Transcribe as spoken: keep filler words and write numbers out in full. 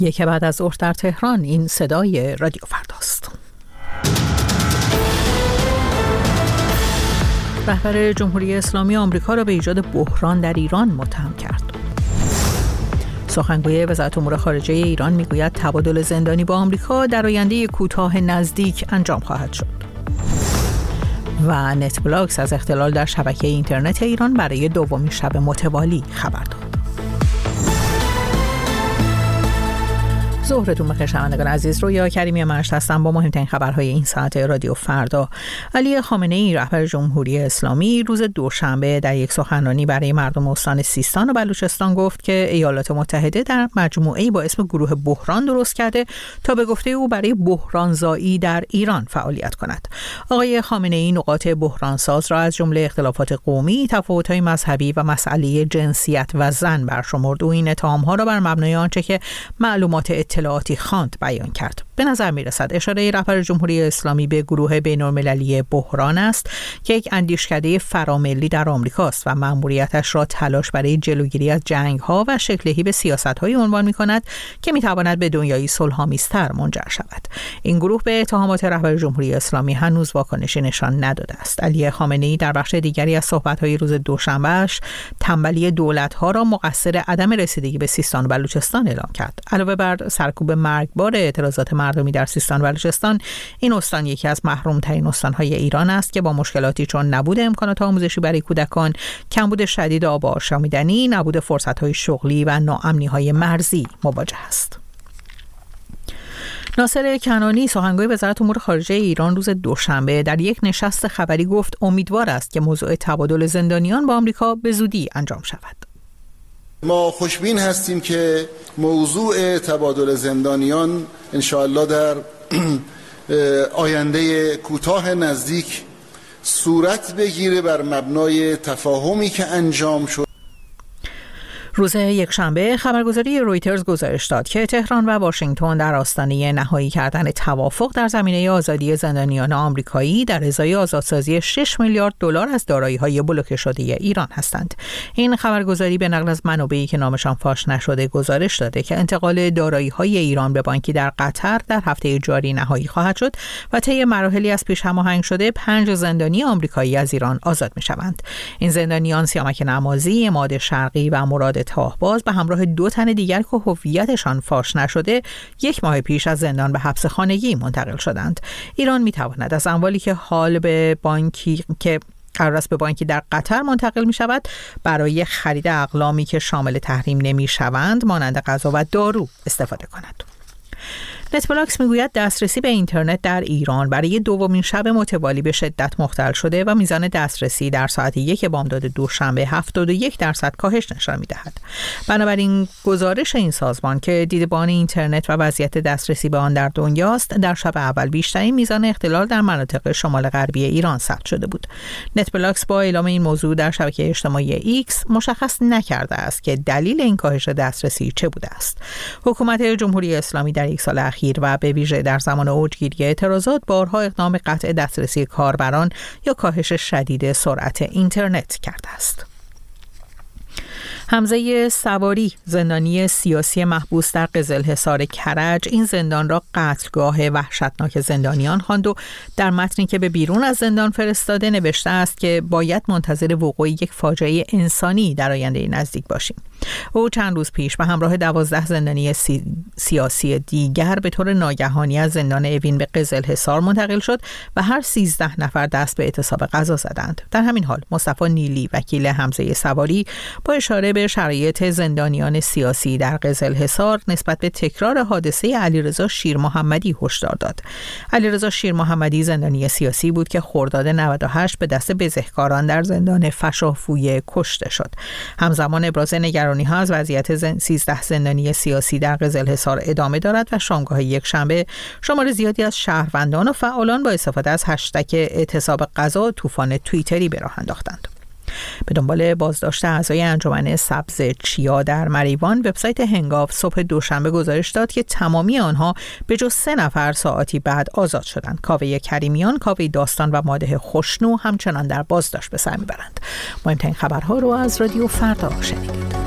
یک بعد از ظهر در تهران، این صدای رادیو فرداست. رهبر جمهوری اسلامی آمریکا را به ایجاد بحران در ایران متهم کرد. سخنگوی وزارت امور خارجه ایران میگوید تبادل زندانی با آمریکا در آینده کوتاه نزدیک انجام خواهد شد. و نتبلاکس از اختلال در شبکه اینترنت ایران برای دومین شب متوالی خبر داد. ظهرتون بخیر شنوندگان عزیز، رویا کریمی مشت هستم با مهمترین خبرهای این ساعت رادیو فردا. علی خامنه‌ای رهبر جمهوری اسلامی روز دوشنبه در یک سخنرانی برای مردم استان سیستان و بلوچستان گفت که ایالات متحده در مجموعه‌ای با اسم گروه بحران درست کرده تا به گفته او برای بحرانزایی در ایران فعالیت کند. آقای خامنه‌ای نقاط بحرانساز را از جمله اختلافات قومی، تفاوت‌های مذهبی و مسئله جنسیت و زن برشمرد. او این اتهام‌ها را بر مبنای آنچه که معلومات اطلاعاتی خواند بیان کرد. به نظر می‌رسد اشاره رهبر جمهوری اسلامی به گروه بین‌المللی بحران است که یک اندیشکده فراملی در آمریکاست و مأموریتش را تلاش برای جلوگیری از جنگ‌ها و شکل‌دهی به سیاست‌هایی عنوان می‌کند که می‌تواند به دنیایی صلح‌آمیزتر منجر شود. این گروه به اتهامات رهبر جمهوری اسلامی هنوز واکنشی نشان نداده است. علی خامنه‌ای در بخش دیگری از صحبت‌های روز دوشنبه‌اش تنبلی دولت‌ها را مقصر عدم رسیدگی به سیستان و بلوچستان اعلام کرد. علاوه بر سرکوب مرگبار اعتراضات مردمی در سیستان و بلوچستان، این استان یکی از محروم‌ترین استان‌های ایران است که با مشکلاتی چون نبود امکانات آموزشی برای کودکان، کمبود شدید آب آشامیدنی، نبود فرصت‌های شغلی و ناامنی‌های مرزی مواجه است. ناصر کنعانی سخنگوی وزارت امور خارجه ایران روز دوشنبه در یک نشست خبری گفت امیدوار است که موضوع تبادل زندانیان با آمریکا به زودی انجام شود. ما خوشبین هستیم که موضوع تبادل زندانیان انشاءالله در آینده کوتاه نزدیک صورت بگیره بر مبنای تفاهمی که انجام شد. روز یکشنبه خبرگزاری رویترز گزارش داد که تهران و واشنگتن در آستانه نهایی کردن توافق در زمینه آزادی زندانیان آمریکایی در ازای آزادسازی شش میلیارد دلار از دارایی‌های بلوکه شده ایران هستند. این خبرگزاری به نقل از منابعی که نامشان فاش نشده گزارش داده که انتقال دارایی‌های ایران به بانکی در قطر در هفته جاری نهایی خواهد شد و طی مراحلی از پیش هماهنگ شده پنج زندانی آمریکایی از ایران آزاد می‌شوند. این زندانیان سیامک نمازی، عماد شرقی و مراد تاهباز به همراه دو تن دیگر که هویتشان فاش نشده یک ماه پیش از زندان به حبس خانگی منتقل شدند. ایران می‌تواند از اموالی که حال به بانکی که قرار است به بانکی در قطر منتقل می شود برای خرید اقلامی که شامل تحریم نمی شوند مانند غذا و دارو استفاده کند. نتبلاکس میگوید دسترسی به اینترنت در ایران برای دومین شب متوالی به شدت مختل شده و میزان دسترسی در ساعت یک بامداد دوشنبه هفتاد و یک درصد کاهش نشان میدهد. بنابراین گزارش این سازمان که دیدبان اینترنت و وضعیت دسترسی به آن در دنیاست، در شب اول بیشترین میزان اختلال در مناطق شمال غربی ایران ثبت شده بود. نتبلاکس با اعلام این موضوع در شبکه اجتماعی ایکس مشخص نکرده است که دلیل این کاهش دسترسی چه بوده است. حکومت جمهوری اسلامی در یک سال اخیر و به ویژه در زمان اوجگیری اعتراضات بارها اقدام قطع دسترسی کاربران یا کاهش شدید سرعت اینترنت کرده است. حمزه سواری زندانی سیاسی محبوس در قزلحصار کرج این زندان را قتلگاه وحشتناک زندانیان خواند و در متنی که به بیرون از زندان فرستاده نوشته است که باید منتظر وقوع یک فاجعه انسانی در آینده نزدیک باشیم. او چند روز پیش به همراه دوازده زندانی سی... سیاسی دیگر به طور ناگهانی از زندان اوین به قزلحصار منتقل شد و هر سیزده نفر دست به اعتصاب غذا زدند. در همین حال مصطفی نیلی وکیل حمزه سواری با اشاره به شرایط زندانیان سیاسی در قزلحصار نسبت به تکرار حادثه علیرضا شیرمحمدی هشدار داد. علیرضا شیرمحمدی زندانی سیاسی بود که خرداد نود و هشت به دست بزهکاران در زندان فشافویه کشته شد. همزمان ابراز نگرانی ها از وضعیت سیزده زندانی سیاسی در قزلحصار ادامه دارد و شامگاه یکشنبه شمار زیادی از شهروندان و فعالان با استفاده از هشتگ اعتصاب غذا طوفان توییتری به راه انداختند. به دنبال بازداشت اعضای انجمن سبز چیا در مریوان، وبسایت هنگاو صبح دوشنبه گزارش داد که تمامی آنها به جز سه نفر ساعتی بعد آزاد شدند. کاوه کریمیان، کاوه داستان و ماده خوشنو همچنان در بازداشت به سر میبرند. مهمترین خبرها رو از رادیو فردا شنیدید.